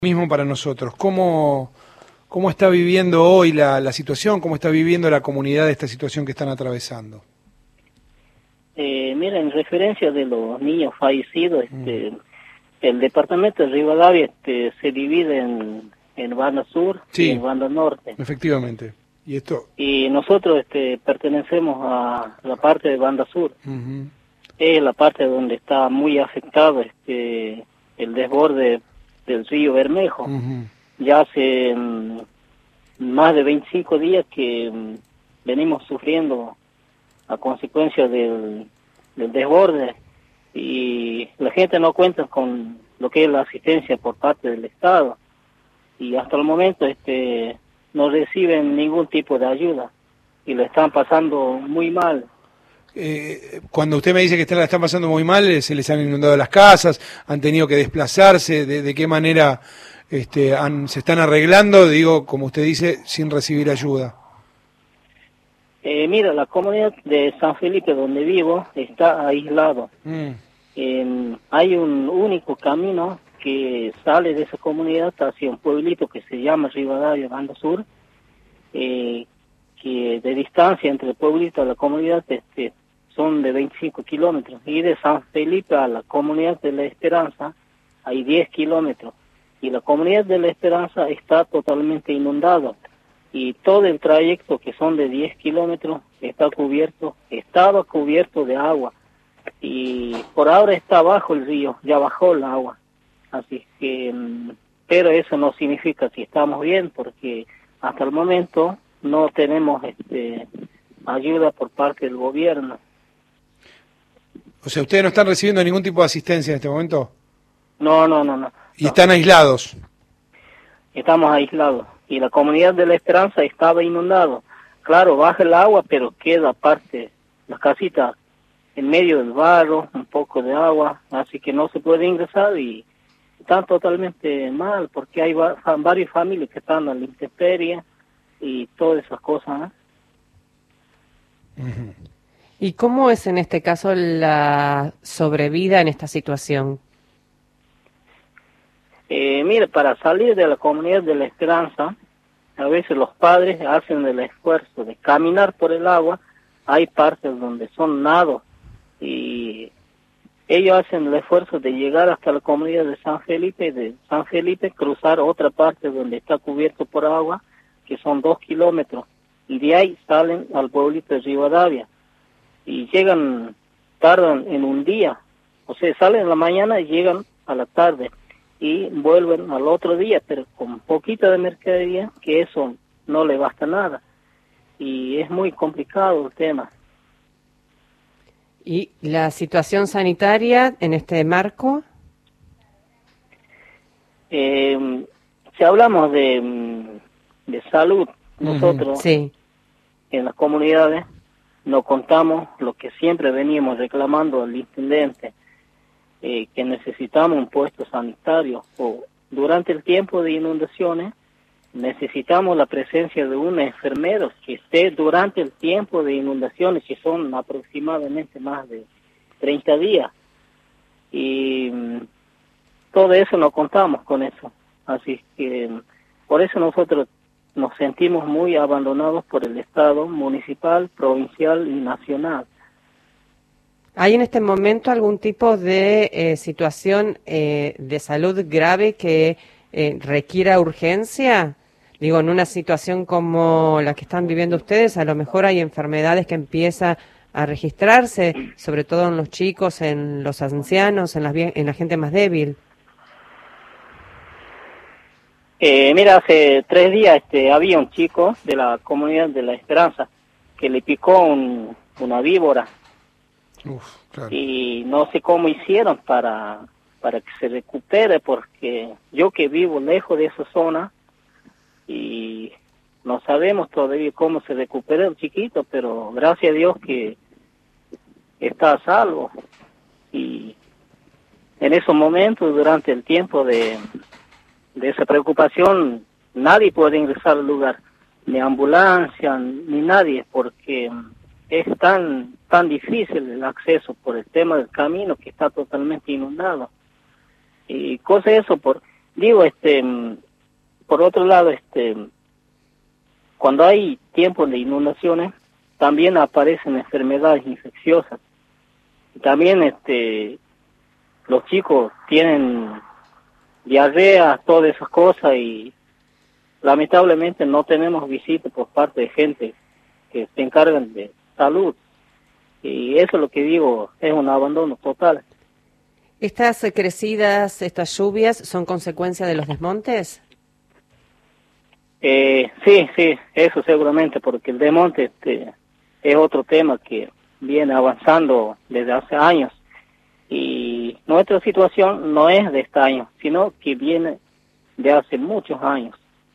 Mismo para nosotros. ¿Cómo está viviendo hoy la situación? ¿Cómo está viviendo la comunidad esta situación que están atravesando? Mira, en referencia de los niños fallecidos, el departamento de Rivadavia se divide en banda sur Sí, y en banda norte. efectivamente. Y nosotros pertenecemos a la parte de banda sur. Uh-huh. Es la parte donde está muy afectado el desborde del río Bermejo. Uh-huh. Ya hace más de 25 días que venimos sufriendo a consecuencia del desborde, y la gente no cuenta con lo que es la asistencia por parte del Estado, y hasta el momento no reciben ningún tipo de ayuda y lo están pasando muy mal. Cuando usted me dice que la están pasando muy mal, se les han inundado las casas, han tenido que desplazarse, ¿de qué manera se están arreglando? Digo, como usted dice, sin recibir ayuda. Mira, la comunidad de San Felipe, donde vivo, está aislado. Hay un único camino que sale de esa comunidad hacia un pueblito que se llama Rivadavia, banda sur, que de distancia entre el pueblito y la comunidad son de 25 kilómetros, y de San Felipe a la comunidad de La Esperanza hay 10 kilómetros, y la comunidad de La Esperanza está totalmente inundada, y todo el trayecto, que son de 10 kilómetros, estaba cubierto de agua, y por ahora está bajo el río, ya bajó el agua, así que, pero eso no significa que estamos bien, porque hasta el momento no tenemos ayuda por parte del gobierno. O sea, ¿ustedes no están recibiendo ningún tipo de asistencia en este momento? No. ¿Y están aislados? Estamos aislados. Y la comunidad de La Esperanza estaba inundado. Claro, baja el agua, pero queda aparte las casitas en medio del barro, un poco de agua, así que no se puede ingresar, y están totalmente mal, porque hay varias familias que están a la intemperie y todas esas cosas, ¿eh? Uh-huh. ¿Y cómo es en este caso la sobrevida en esta situación? Mire, para salir de la comunidad de La Esperanza, a veces los padres hacen el esfuerzo de caminar por el agua. Hay partes donde son nados, y ellos hacen el esfuerzo de llegar hasta la comunidad de San Felipe, cruzar otra parte donde está cubierto por agua, que son 2 kilómetros, y de ahí salen al pueblito de Rivadavia, y tardan en un día, o sea, salen en la mañana y llegan a la tarde, y vuelven al otro día, pero con poquito de mercadería, que eso no le basta nada, y es muy complicado el tema. ¿Y la situación sanitaria en este marco? Si hablamos de salud, nosotros sí, en las comunidades nos contamos lo que siempre veníamos reclamando al intendente, que necesitamos un puesto sanitario, o durante el tiempo de inundaciones necesitamos la presencia de un enfermero que esté durante el tiempo de inundaciones, que son aproximadamente más de 30 días, y todo eso no contamos con eso, así que por eso nosotros nos sentimos muy abandonados por el Estado municipal, provincial y nacional. ¿Hay en este momento algún tipo de situación de salud grave que requiera urgencia? Digo, en una situación como la que están viviendo ustedes, a lo mejor hay enfermedades que empiezan a registrarse, sobre todo en los chicos, en los ancianos, en la gente más débil. Mira, hace 3 días había un chico de la comunidad de La Esperanza que le picó una víbora. Claro. Y no sé cómo hicieron para que se recupere, porque yo que vivo lejos de esa zona y no sabemos todavía cómo se recupera el chiquito, pero gracias a Dios que está a salvo. Y en esos momentos, durante el tiempo de esa preocupación, nadie puede ingresar al lugar, ni ambulancia, ni nadie, porque es tan difícil el acceso por el tema del camino, que está totalmente inundado. Y cosa eso, Digo, por otro lado, cuando hay tiempos de inundaciones, también aparecen enfermedades infecciosas. Y también, los chicos tienen diarrea, todas esas cosas, y lamentablemente no tenemos visita por parte de gente que se encargan de salud. Y eso es lo que digo, es un abandono total. ¿Estas crecidas, estas lluvias, son consecuencia de los desmontes? Sí, eso seguramente, porque el desmonte es otro tema que viene avanzando desde hace años. Y nuestra situación no es de este año, sino que viene de hace muchos años.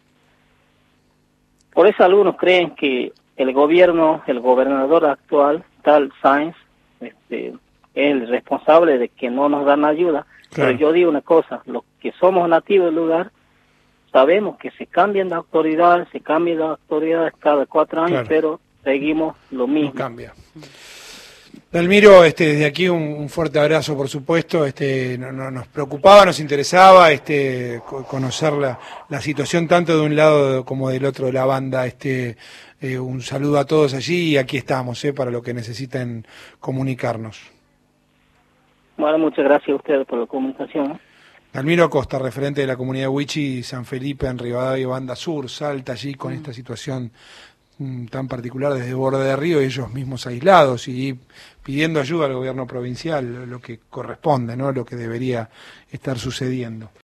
Por eso algunos creen que el gobernador actual, tal Sáenz, es el responsable de que no nos dan ayuda. Claro. Pero yo digo una cosa, los que somos nativos del lugar, sabemos que se cambian de autoridades cada 4 años, claro, pero seguimos lo mismo. No cambia. Dalmiro, desde aquí un fuerte abrazo, por supuesto. Nos preocupaba, nos interesaba conocer la situación tanto de un lado como del otro de la banda. Un saludo a todos allí y aquí estamos para lo que necesiten comunicarnos. Bueno, muchas gracias a ustedes por la comunicación. Dalmiro Acosta, referente de la comunidad Huichi San Felipe en Rivadavia, Banda Sur, Salta allí con esta situación tan particular desde Borde de Río, ellos mismos aislados y pidiendo ayuda al gobierno provincial, lo que corresponde, ¿no? Lo que debería estar sucediendo.